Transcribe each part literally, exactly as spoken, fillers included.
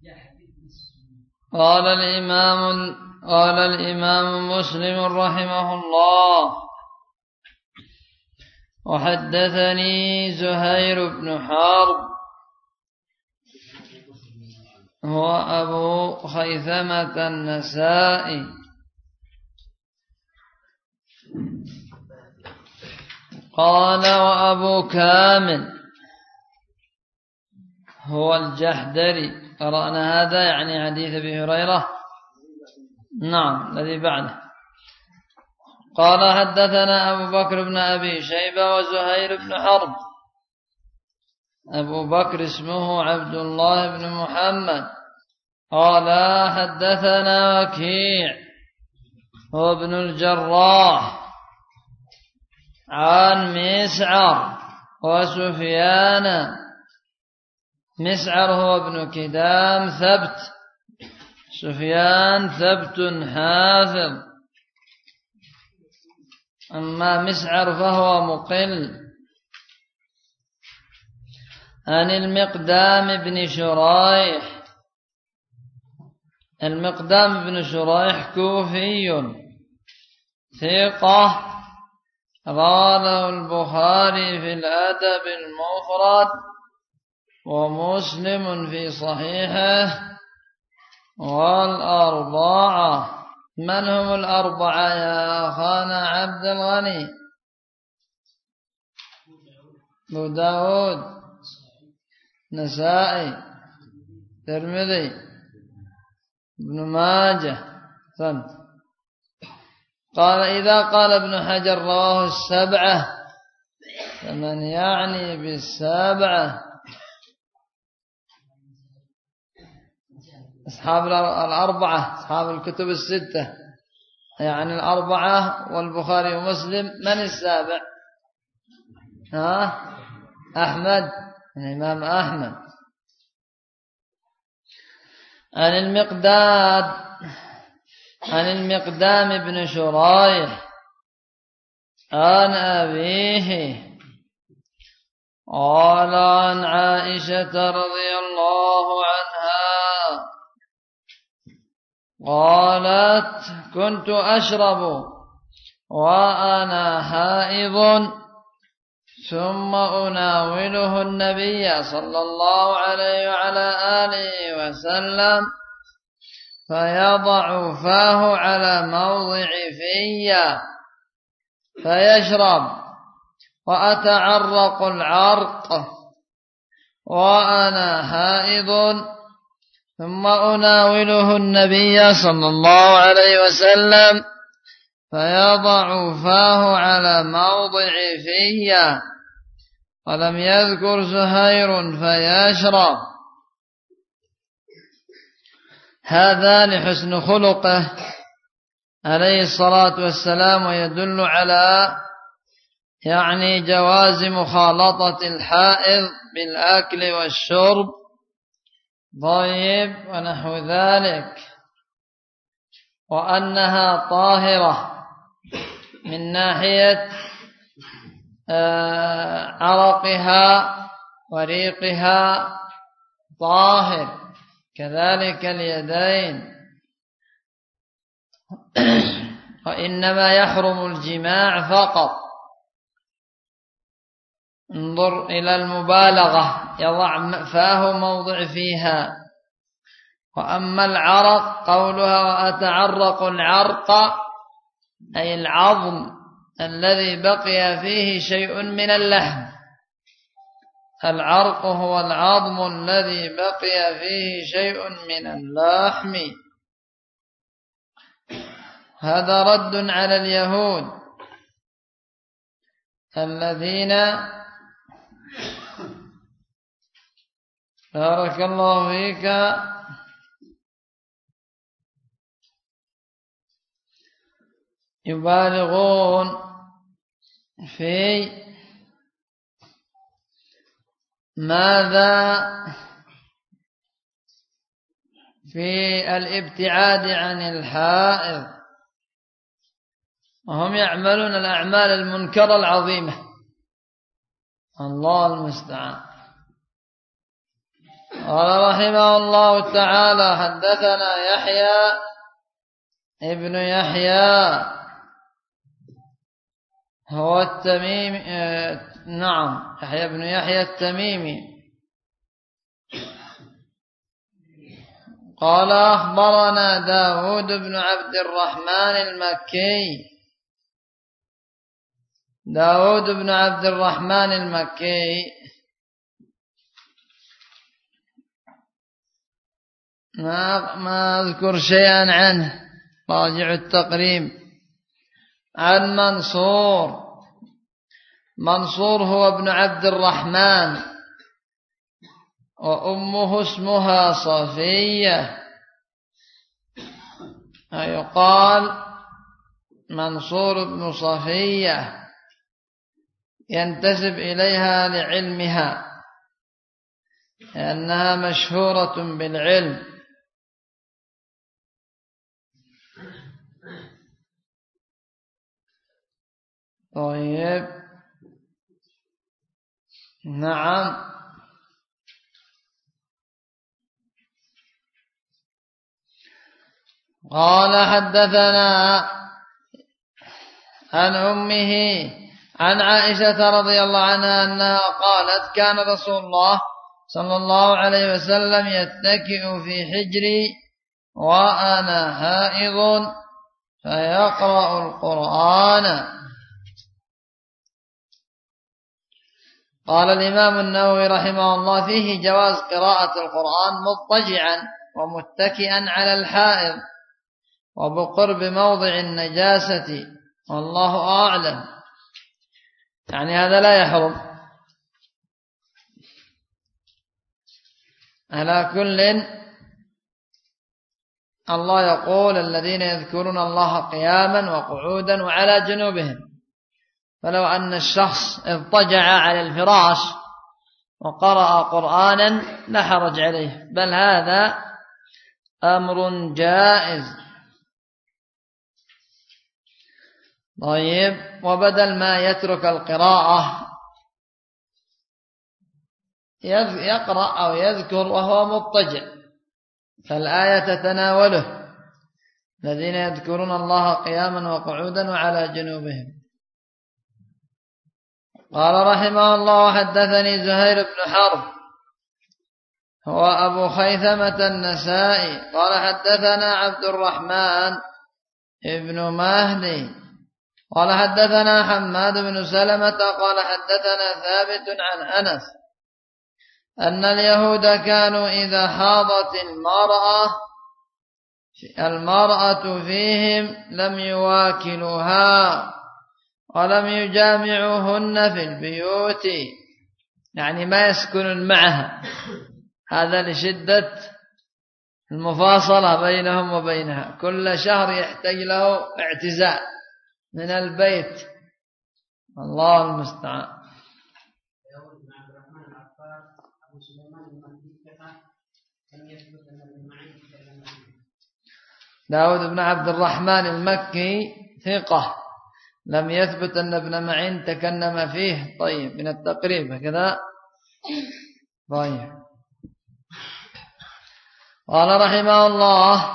قال الإمام قال الإمام مسلم رحمه الله: وحدثني زهير بن حرب هو أبو خيثمة النسائي قال: وأبو كامل هو الجحدري. قرأنا هذا يعني حديث أبي هريرة. نعم الذي بعده. قال: حدثنا أبو بكر بن أبي شيبة وزهير بن حرب. أبو بكر اسمه عبد الله بن محمد. قال: حدثنا وكيع هو ابن الجراح عن مسعر وسفيان. مسعر هو ابن كدام ثبت، سفيان ثبت حافظ، أما مسعر فهو مقل. عن المقدام بن شريح. المقدام بن شريح كوفي ثقة، روى له البخاري في الأدب المفرد ومسلم في صحيحه والأربعة. من هم الأربعة يا أخانا عبد الغني؟ أبو داود، نسائي، ترمذي، ابن ماجه. فهمت؟ قال: إذا قال ابن حجر رواه السبعة فمن يعني بالسبعة؟ أصحاب الأربعة، أصحاب الكتب الستة، يعني الأربعة والبخاري ومسلم. من السابع؟ ها؟ أحمد، الإمام أحمد. عن المقداد عن المقدام بن شريح عن أبيه قال: عن عائشة رضي الله عنها قالت: كنت أشرب وأنا حائض ثم أناوله النبي صلى الله عليه وعلى آله وسلم فيضع فاه على موضع في فيشرب وأتعرق العرق وأنا حائض ثم أناوله النبي صلى الله عليه وسلم فيضع فاه على موضع في ولم يذكر زهير فيشرب. هذا لحسن خلقه عليه الصلاة والسلام، ويدل على يعني جواز مخالطة الحائض بالأكل والشرب طيب ونحو ذلك، وأنها طاهرة من ناحية عرقها وريقها طاهر، كذلك اليدين. وإنما يحرم الجماع فقط. انظر إلى المبالغة، يضع فاه موضع فيها. وأما العرق قولها وأتعرق العرق أي العظم الذي بقي فيه شيء من اللحم. العرق هو العظم الذي بقي فيه شيء من اللحم. هذا رد على اليهود الذين بارك الله فيك يبالغون في ماذا؟ في الابتعاد عن الحائض، وهم يعملون الأعمال المنكرة العظيمة، الله المستعان. قال رحمه الله تعالى حدثنا يحيى ابن يحيى هو التميمي نعم يحيى بن يحيى التميمي قال أخبرنا داود بن عبد الرحمن المكي داود بن عبد الرحمن المكي ما ما أذكر شيئا عنه راجع التقريب عن منصور منصور هو ابن عبد الرحمن وأمه اسمها صفية يقال منصور بن صفية ينتسب إليها لعلمها لأنها مشهورة بالعلم. طيب نعم قال حدثنا عن أمه عن عائشة رضي الله عنها أنها قالت كان رسول الله صلى الله عليه وسلم يتكئ في حجري وأنا حائض فيقرأ القرآن. قال الإمام النووي رحمه الله فيه جواز قراءة القرآن مضطجعا ومتكئا على الحائض وبقرب موضع النجاسة والله أعلم، يعني هذا لا يحرم. على كل الله يقول الذين يذكرون الله قياما وقعودا وعلى جنوبهم، فلو أن الشخص اضطجع على الفراش وقرأ قرآنا لا حرج عليه، بل هذا أمر جائز. طيب وبدل ما يترك القراءة يقرأ أو يذكر وهو مضطجع، فالآية تتناوله الذين يذكرون الله قياما وقعودا وعلى جنوبهم. قال رحمه الله حدثني زهير بن حرب هو أبو خيثمة النسائي قال حدثنا عبد الرحمن ابن مهدي قال حدثنا حماد بن سلمة قال حدثنا ثابت عن أنس أن اليهود كانوا إذا حاضت المرأة المرأة فيهم لم يواكلوها ولم يجامعوهن في البيوت، يعني ما يسكنون معها، هذا لشدة المفاصلة بينهم وبينها، كل شهر يحتاج له اعتزال من البيت، الله المستعان. داود بن عبد الرحمن المكي ثقة لم يثبت أن ابن معين تكلم فيه. طيب من التقريب هكذا. طيب قال رحمه الله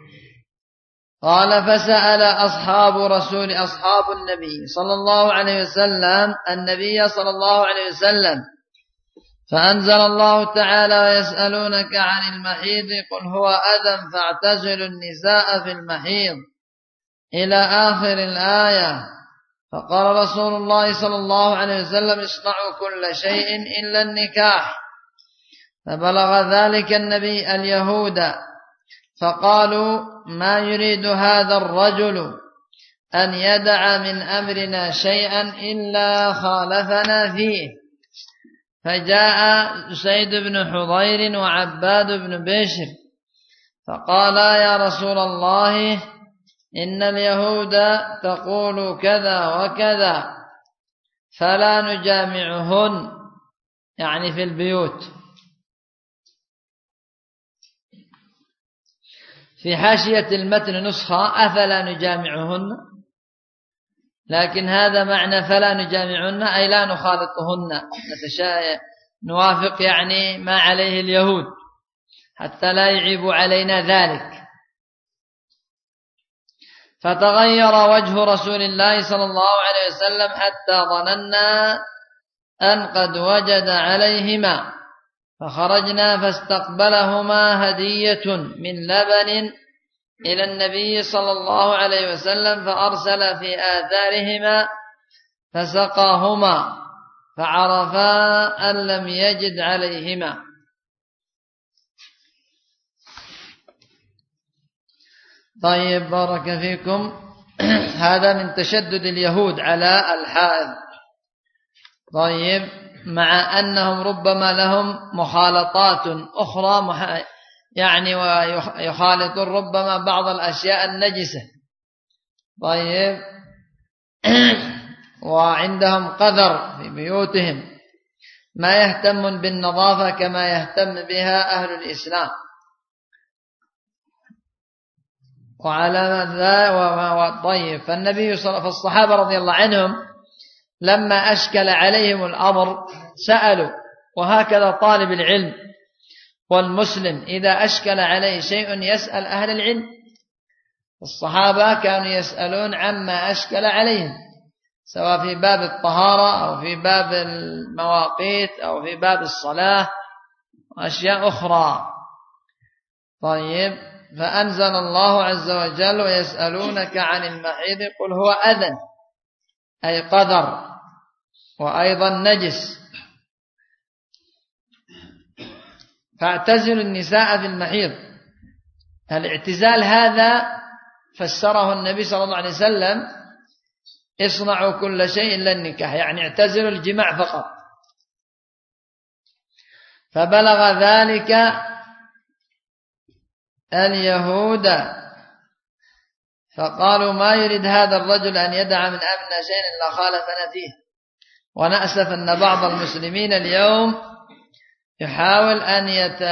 قال فسأل أصحاب رسول أصحاب النبي صلى الله عليه وسلم النبي صلى الله عليه وسلم فأنزل الله تعالى ويسألونك عن المحيض قل هو أذى فاعتزلوا النساء في المحيض إلى آخر الآية. فقال رسول الله صلى الله عليه وسلم اصنعوا كل شيء إلا النكاح. فبلغ ذلك النبي اليهود فقالوا ما يريد هذا الرجل أن يدع من أمرنا شيئا إلا خالفنا فيه. فجاء سيد بن حضير وعباد بن بشر فقالا يا رسول الله إن اليهود تقول كذا وكذا فلا نجامعهن، يعني في البيوت. في حاشية المتن نسخة أفلا نجامعهن، لكن هذا معنى فلا نجامعهن أي لا نخالطهن نوافق يعني ما عليه اليهود حتى لا يعيب علينا ذلك. فتغير وجه رسول الله صلى الله عليه وسلم حتى ظننا أن قد وجد عليهما، فخرجنا فاستقبلهما هدية من لبن إلى النبي صلى الله عليه وسلم، فأرسل في آثارهما فسقاهما، فعرفا أن لم يجد عليهما. طيب بارك فيكم. هذا من تشدد اليهود على الحائض. طيب مع أنهم ربما لهم مخالطات أخرى يعني ويخالطون ربما بعض الأشياء النجسة. طيب وعندهم قذر في بيوتهم ما يهتم بالنظافة كما يهتم بها أهل الإسلام. وعلى ذا طيب فالنبي صلى الله عليه وسلم فالصحابة رضي الله عنهم لما أشكل عليهم الأمر سألوا، وهكذا طالب العلم والمسلم إذا أشكل عليه شيء يسأل أهل العلم. الصحابة كانوا يسألون عما أشكل عليهم، سواء في باب الطهارة أو في باب المواقيت أو في باب الصلاة وأشياء أخرى. طيب فأنزل الله عز وجل ويسألونك عن المحيض قل هو أذى، أي قذر وأيضا نجس، فاعتزلوا النساء في المحيض. الاعتزال هذا فسره النبي صلى الله عليه وسلم اصنعوا كل شيء إلا النكاح، يعني اعتزلوا الجماع فقط. فبلغ ذلك اليهود فقالوا ما يريد هذا الرجل أن يدع من أمرنا شيئا إلا خالفنا فيه. ونأسف أن بعض المسلمين اليوم يحاول أن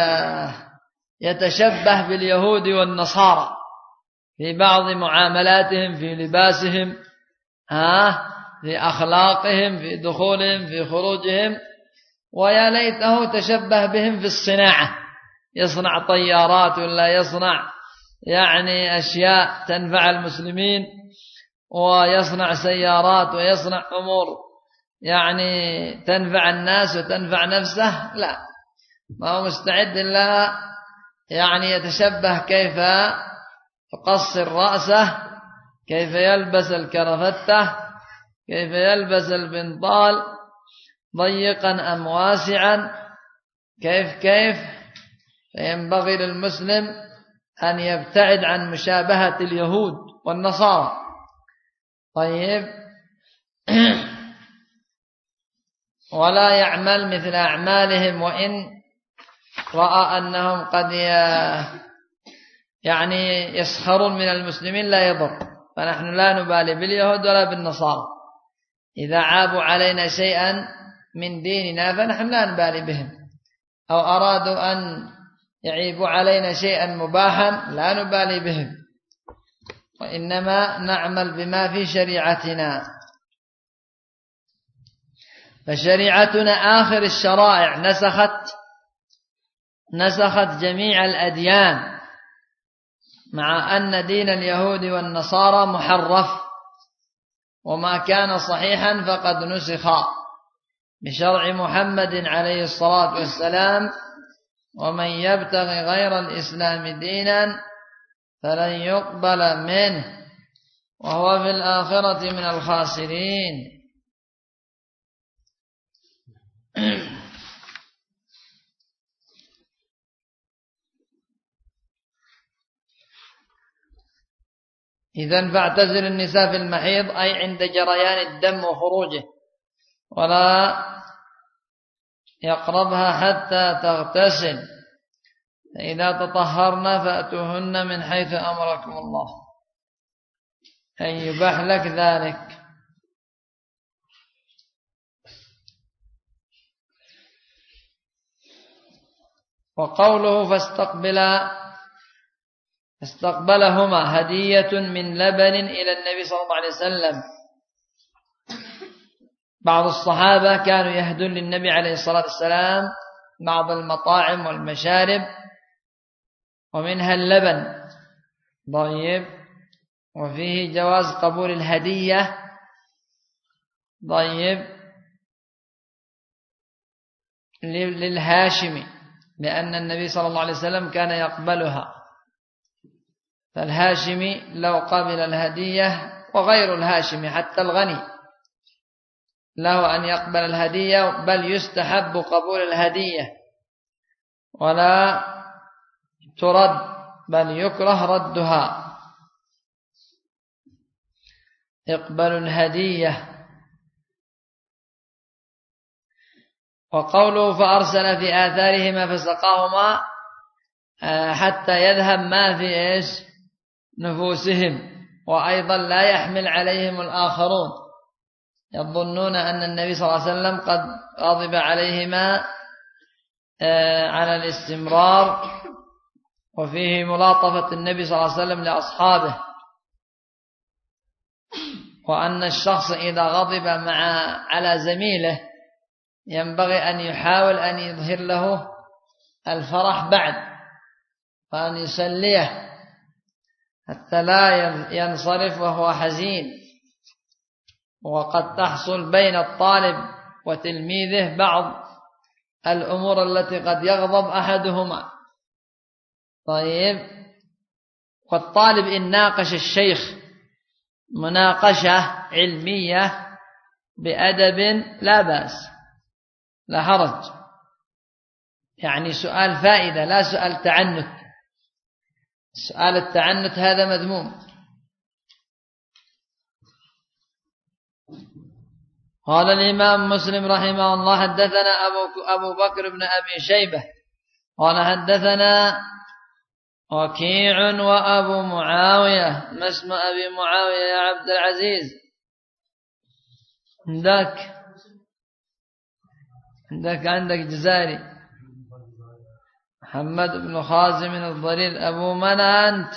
يتشبه باليهود والنصارى في بعض معاملاتهم، في لباسهم، ها في أخلاقهم، في دخولهم، في خروجهم، ويا ليته تشبه بهم في الصناعة، يصنع طيارات ولا يصنع يعني أشياء تنفع المسلمين، ويصنع سيارات ويصنع أمور يعني تنفع الناس وتنفع نفسه. لا، ما هو مستعد إلا يعني يتشبه كيف يقصر رأسه، كيف يلبس الكرفتة، كيف يلبس البنطال ضيقا أم واسعا، كيف كيف فينبغي للمسلم أن يبتعد عن مشابهة اليهود والنصارى. طيب ولا يعمل مثل أعمالهم، وإن رأى أنهم قد يعني يسخرون من المسلمين لا يضر، فنحن لا نبالي باليهود ولا بالنصارى. إذا عابوا علينا شيئا من ديننا فنحن لا نبالي بهم، أو أرادوا أن يعيبوا علينا شيئا مباحا لا نبالي بهم، وإنما نعمل بما في شريعتنا. فشريعتنا آخر الشرائع، نسخت نسخت جميع الأديان، مع أن دين اليهود والنصارى محرف، وما كان صحيحا فقد نسخ بشرع محمد عليه الصلاة والسلام. ومن يبتغي غير الإسلام دينا فلن يقبل منه وهو في الآخرة من الخاسرين. إذن فاعتزل النساء في المحيض أي عند جريان الدم وخروجه، ولا يقربها حتى تغتسل، فإذا تطهرن فأتوهن من حيث أمركم الله، أي يباح لك ذلك. وقوله فاستقبل استقبلهما هدية من لبن إلى النبي صلى الله عليه وسلم، بعض الصحابة كانوا يهدون للنبي عليه الصلاة والسلام بعض المطاعم والمشارب ومنها اللبن. طيب، وفيه جواز قبول الهدية. طيب، للهاشمي، لأن النبي صلى الله عليه وسلم كان يقبلها، فالهاشمي لو قبل الهدية، وغير الهاشمي حتى الغني له أن يقبل الهدية، بل يستحب قبول الهدية ولا ترد، بل يكره ردها. اقبل الهدية. وقوله فأرسل في آثارهما فسقاهما حتى يذهب ما في إيش نفوسهم، وأيضا لا يحمل عليهم الآخرون يظنون أن النبي صلى الله عليه وسلم قد غضب عليهما على الاستمرار. وفيه ملاطفة النبي صلى الله عليه وسلم لأصحابه، وأن الشخص إذا غضب مع على زميله ينبغي أن يحاول أن يظهر له الفرح بعد، وأن يسليه حتى لا ينصرف وهو حزين. وقد تحصل بين الطالب وتلميذه بعض الأمور التي قد يغضب أحدهما. طيب، والطالب إن ناقش الشيخ مناقشة علمية بأدب لا بأس، لا حرج، يعني سؤال فائدة لا سؤال تعنت. سؤال التعنت هذا مذموم. قال الإمام مسلم رحمه الله حدثنا أبو, أبو بكر بن أبي شيبة قال حدثنا وكيع وأبو معاوية. ما اسم أبي معاوية يا عبد العزيز؟ عندك عندك عندك جزاري محمد بن خازم الضرير. أبو من أنت؟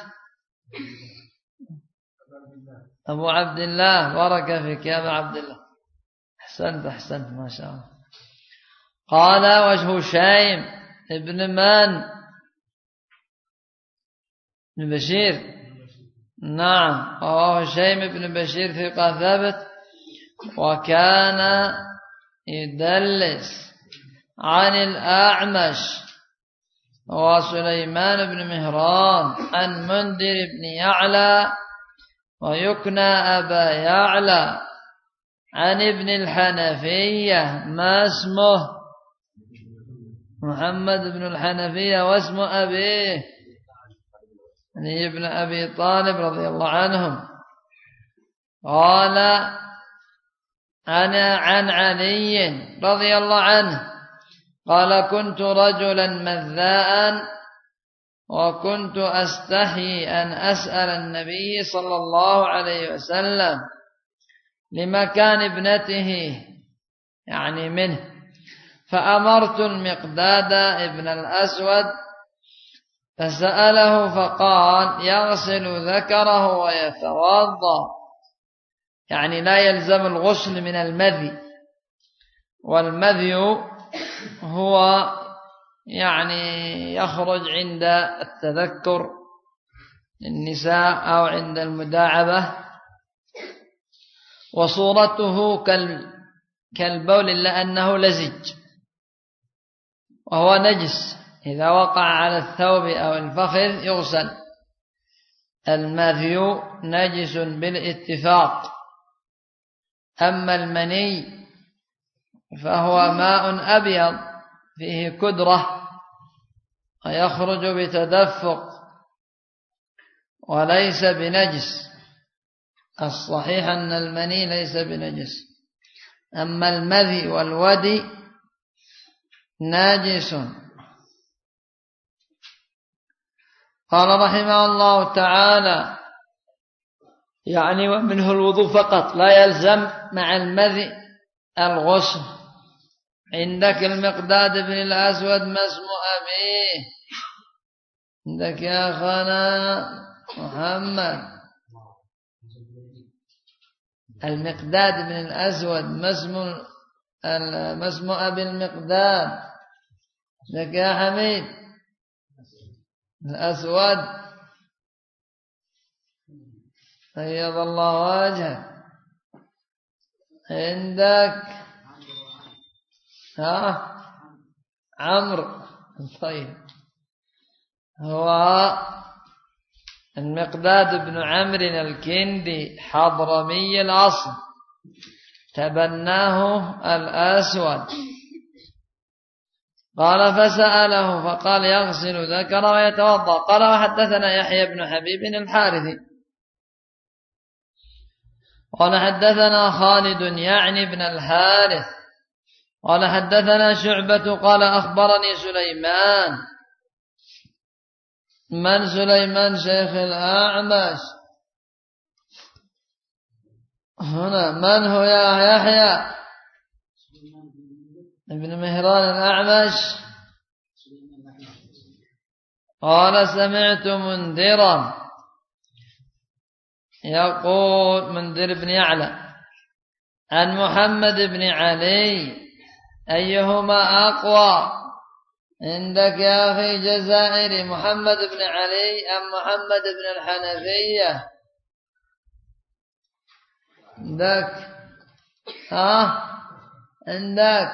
أبو عبد الله. بارك فيك يا أبو عبد الله، أحسنت أحسنت ما شاء الله. قال وجه شيم ابن من؟ ابن بشير. نعم، وهو شيم ابن بشير ثقة ثابت، وكان يدلس عن الأعمش وسليمان بن مهران عن منذر بن يعلى ويكنى أبا يعلى عن ابن الحنفية. ما اسمه؟ محمد بن الحنفية. واسم أبيه يعني ابن أبي طالب رضي الله عنهم. قال أنا عن علي رضي الله عنه قال كنت رجلا مذاء وكنت أستحي أن أسأل النبي صلى الله عليه وسلم لمكان ابنته يعني منه، فأمرت المقداد ابن الأسود فسأله فقال يغسل ذكره ويتوضأ، يعني لا يلزم الغسل من المذي، والمذي هو يعني يخرج عند التذكر النساء أو عند المداعبة، وصورته كالبول إلا أنه لزج وهو نجس، إذا وقع على الثوب أو الفخذ يغسل. المذي نجس بالاتفاق. أما المني فهو ماء أبيض فيه كدرة ويخرج بتدفق وليس بنجس. الصحيح أن المني ليس بنجس، أما المذي والودي ناجس. قال رحمه الله تعالى يعني ومنه الوضوء فقط لا يلزم مع المذي الغسل. عندك المقداد بن الأسود ما اسم أبيه؟ عندك يا أخانا محمد المقداد بن الأسود ما اسم ما اسم أبي المقداد؟ لك يا حميد. الأسود بيض الله وجهك. عندك ها عمرو. طيب هو المقداد بن عمرو الكندي حضرمي الأصل، تبناه الأسود. قال فسأله فقال يغسل ذكره ويتوضأ. قال وحدثنا يحيى بن حبيب الحارثي قال حدثنا خالد يعني بن الحارث قال حدثنا شعبة قال أخبرني سليمان. من سليمان؟ شيخ الأعمش. هنا من هو يا يحيى؟ ابن مهران الأعمش. قال سمعت منذرا يقول، منذر بن يعلى، عن محمد بن علي أيهما أقوى عندك يا أخي جزائري؟ محمد بن علي أم محمد بن الحنفية؟ عندك ها عندك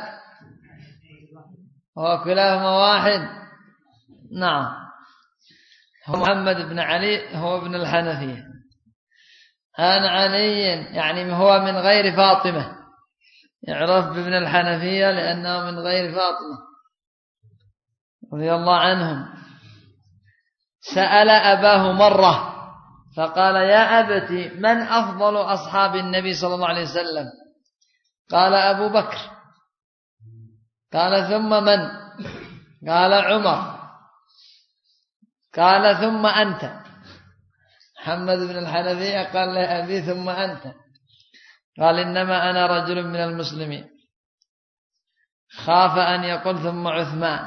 هو كلاهما واحد. نعم هو محمد بن علي هو ابن الحنفية. عن علي يعني هو من غير فاطمة، يعرف بابن الحنفية لأنه من غير فاطمة رضي الله عنهم. سأل أباه مرة فقال يا أبتي من أفضل أصحاب النبي صلى الله عليه وسلم؟ قال أبو بكر. قال ثم من؟ قال عمر. قال ثم أنت. محمد بن الحنفية قال لأبي ثم أنت. قال إنما أنا رجل من المسلمين. خاف أن يقول ثم عثمان.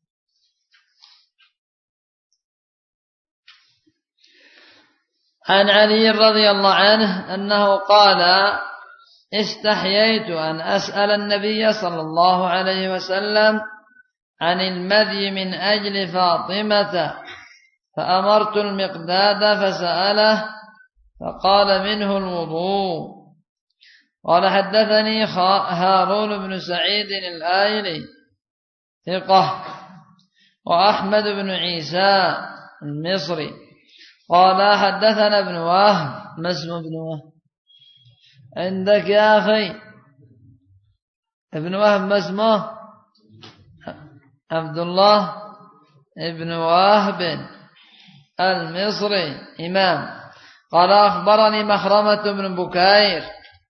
عن علي رضي الله عنه أنه قال استحييت أن أسأل النبي صلى الله عليه وسلم عن المذي من أجل فاطمة، فأمرت المقداد فسأله فقال منه الوضوء. قال حدثني هارون بن سعيد الآيلي ثقة، وأحمد بن عيسى المصري قال حدثنا ابن وهب. ما اسمه ابن وهب عندك يا أخي؟ ابن وهب ما اسمه؟ عبد الله ابن وهب المصري إمام. قال أخبرني مخرمة بن بكير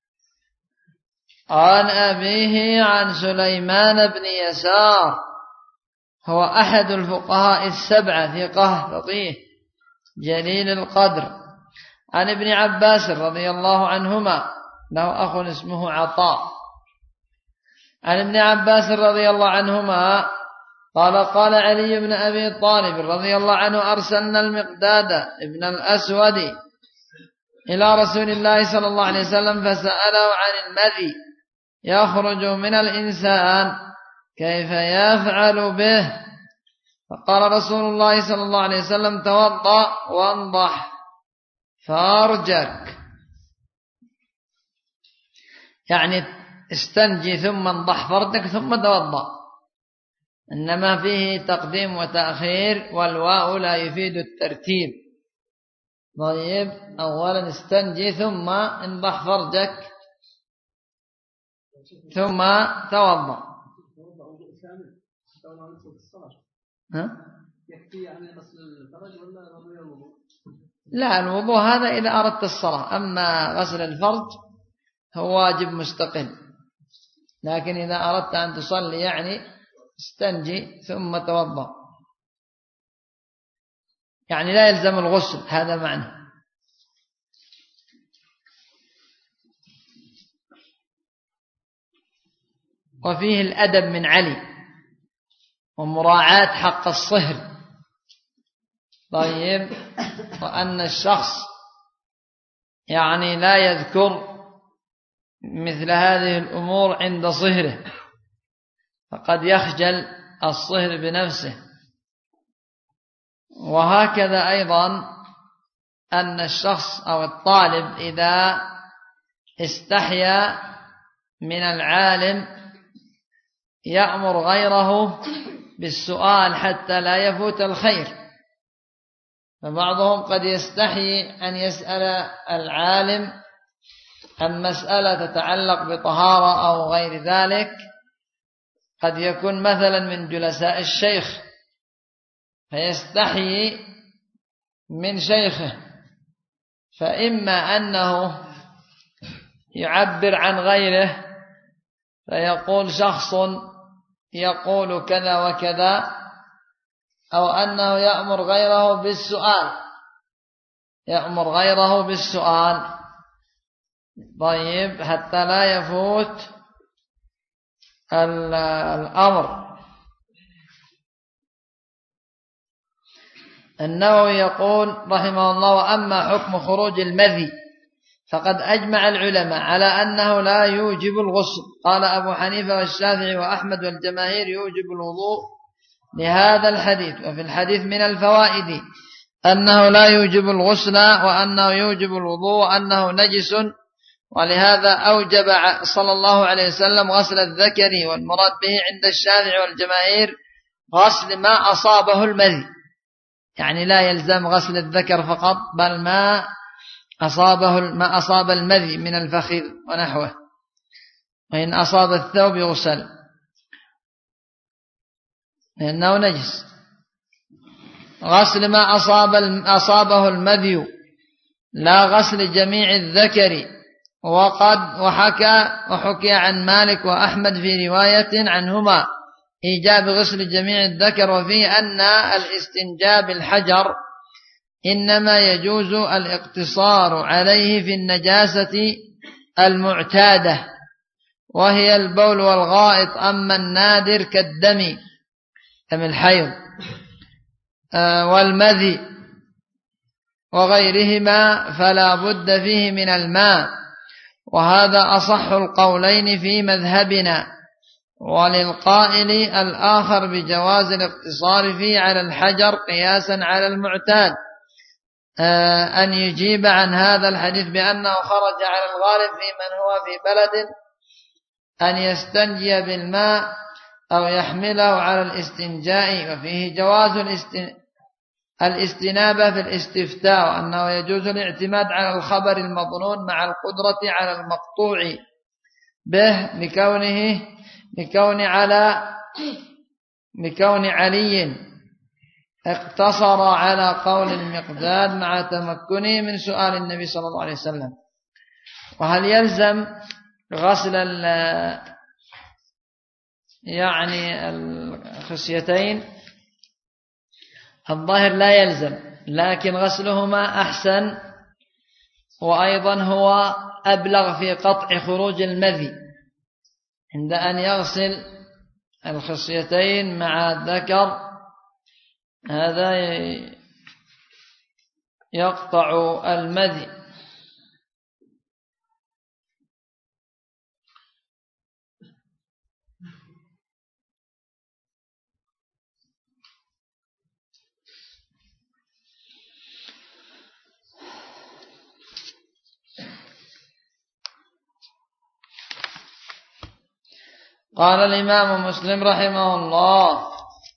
عن أبيه عن سليمان بن يسار، هو أحد الفقهاء السبعة، ثقة فقيه جليل القدر. عن ابن عباس رضي الله عنهما، له أخ اسمه عطاء. عن ابن عباس رضي الله عنهما قال قال علي بن أبي طالب رضي الله عنه أرسلنا المقداد ابن الأسود إلى رسول الله صلى الله عليه وسلم فسأله عن المذي يخرج من الإنسان كيف يفعل به، فقال رسول الله صلى الله عليه وسلم توضأ وانضح فارجك، يعني استنجي ثم انضح فرجك ثم توضأ، إنما فيه تقديم وتأخير والواو لا يفيد الترتيب. طيب أولا استنجي ثم انضح فرجك ثم توضأ. ها؟ يكفي يعني غسل الفرج ولا الوضوء؟ لا، الوضوء هذا إذا أردت الصلاة، أما غسل الفرج هو واجب مستقل، لكن إذا أردت أن تصلي يعني استنجي ثم توضأ، يعني لا يلزم الغسل، هذا معنى. وفيه الأدب من علي ومراعاة حق الصهر. طيب، وأن الشخص يعني لا يذكر مثل هذه الأمور عند صهره، فقد يخجل الصهر بنفسه. وهكذا أيضا أن الشخص أو الطالب إذا استحيا من العالم يأمر غيره بالسؤال حتى لا يفوت الخير. فبعضهم قد يستحي أن يسأل العالم عن مسألة تتعلق بطهارة أو غير ذلك، قد يكون مثلا من جلساء الشيخ فيستحي من شيخه، فإما أنه يعبر عن غيره فيقول شخص يقول كذا وكذا، أو أنه يأمر غيره بالسؤال يأمر غيره بالسؤال طيب حتى لا يفوت الأمر. النووي يقول رحمه الله: وأما حكم خروج المذي فقد أجمع العلماء على أنه لا يوجب الغسل. قال أبو حنيفة والشافعي وأحمد والجماهير يوجب الوضوء لهذا الحديث. وفي الحديث من الفوائد أنه لا يوجب الغسل وأنه يوجب الوضوء وأنه نجس، ولهذا أوجب صلى الله عليه وسلم غسل الذكر، والمراد به عند الشافعي والجماهير غسل ما أصابه المذي، يعني لا يلزم غسل الذكر فقط بل ما أصابه ما أصاب المذي من الفخذ ونحوه، وإن أصاب الثوب يغسل لأنه نجس. غسل ما أصاب أصابه المذي لا غسل جميع الذكر. وقد وحكى وحكي عن مالك وأحمد في رواية عنهما إيجاب غسل جميع الذكر، وفيه أن الاستنجاب الحجر إنما يجوز الاقتصار عليه في النجاسة المعتادة وهي البول والغائط، أما النادر كالدم كم الحيض والمذي وغيرهما فلا بد فيه من الماء، وهذا أصح القولين في مذهبنا. وللقائل الآخر بجواز الاقتصار فيه على الحجر قياسا على المعتاد أن يجيب عن هذا الحديث بأنه خرج على الغالب في من هو في بلد أن يستنجي بالماء أو يحمله على الاستنجاء، وفيه جواز الاستنابة في الاستفتاء، وأنه يجوز الاعتماد على الخبر المظنون مع القدرة على المقطوع به لكونه لكون على لكون علي اقتصر على قول المقداد مع تمكنه من سؤال النبي صلى الله عليه وسلم. وهل يلزم غسل يعني الخصيتين؟ الظاهر لا يلزم، لكن غسلهما أحسن، وأيضا هو أبلغ في قطع خروج المذي عند أن يغسل الخصيتين مع الذكر، هذا يقطع المذي. قال الإمام مسلم رحمه الله: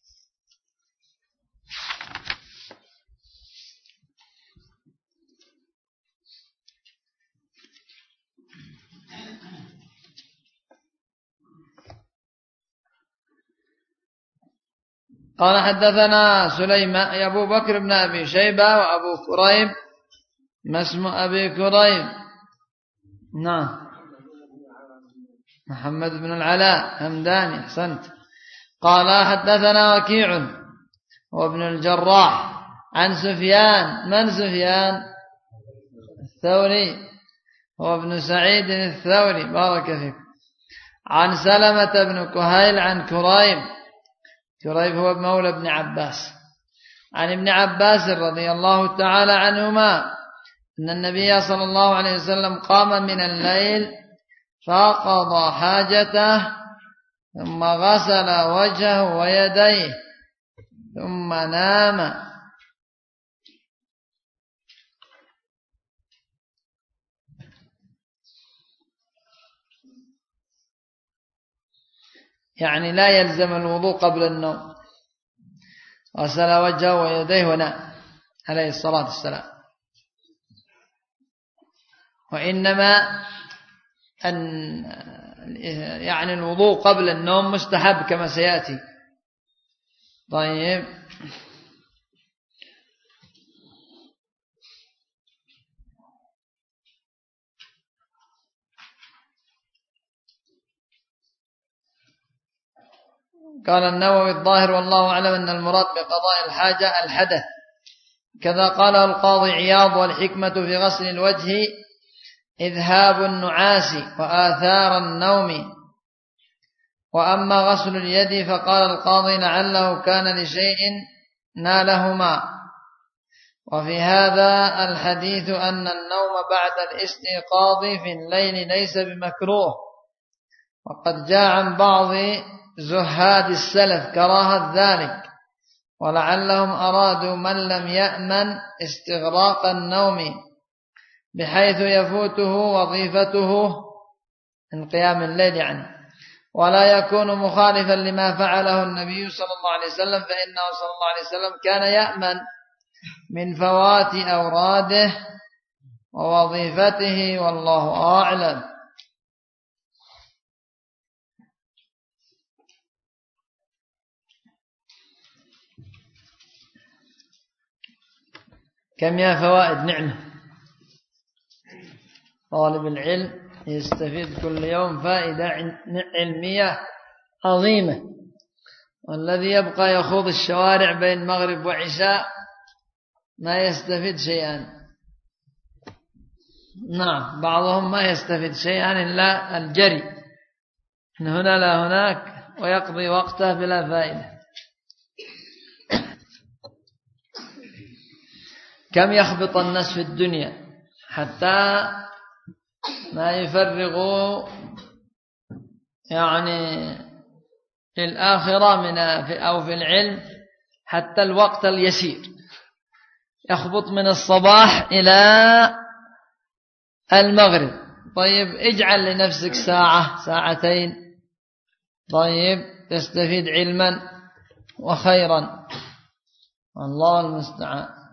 قال حدثنا سليمان أبو بكر بن أبي شيبة وأبو كريب ما اسم أبي كريب؟ نعم محمد بن العلاء همداني، أحسنت. قال حدثنا وكيع وابن الجراح عن سفيان. من سفيان؟ الثوري وابن سعيد الثوري، بارك فيك. عن سلمة بن كهيل عن كريب. كريب هو مولى ابن عباس، عن ابن عباس رضي الله تعالى عنهما أن النبي صلى الله عليه وسلم قام من الليل فقضى حاجته ثم غسل وجهه ويديه ثم نام. يعني لا يلزم الوضوء قبل النوم، غسل وجهه ويديه ونام عليه الصلاة والسلام، وإنما أن يعني الوضوء قبل النوم مستحب كما سيأتي. طيب قال النووي الظاهر والله أعلم أن المراد بقضاء الحاجة الحدث، كذا قاله القاضي عياض: والحكمة في غسل الوجه إذهاب النعاس وآثار النوم. وأما غسل اليد فقال القاضي: لعله كان لشيء نالهما. وفي هذا الحديث أن النوم بعد الاستيقاظ في الليل ليس بمكروه، وقد جاء عن بعض زهاد السلف كراهة ذلك، ولعلهم أرادوا من لم يأمن استغراق النوم بحيث يفوته وظيفته من قيام الليل يعني، ولا يكون مخالفا لما فعله النبي صلى الله عليه وسلم، فإنه صلى الله عليه وسلم كان يأمن من فوات أوراده ووظيفته، والله أعلم. كم يا فوائد نعمة، طالب العلم يستفيد كل يوم فائدة علمية عظيمة، والذي يبقى يخوض الشوارع بين مغرب وعشاء ما يستفيد شيئا. نعم، بعضهم ما يستفيد شيئا إلا الجري من هنا لا هناك ويقضي وقته بلا فائدة. كم يخبط الناس في الدنيا حتى ما يفرغوا يعني في الآخرة من أو في العلم حتى الوقت اليسير، يخبط من الصباح إلى المغرب. طيب اجعل لنفسك ساعة ساعتين، طيب تستفيد علما وخيرا، الله المستعان.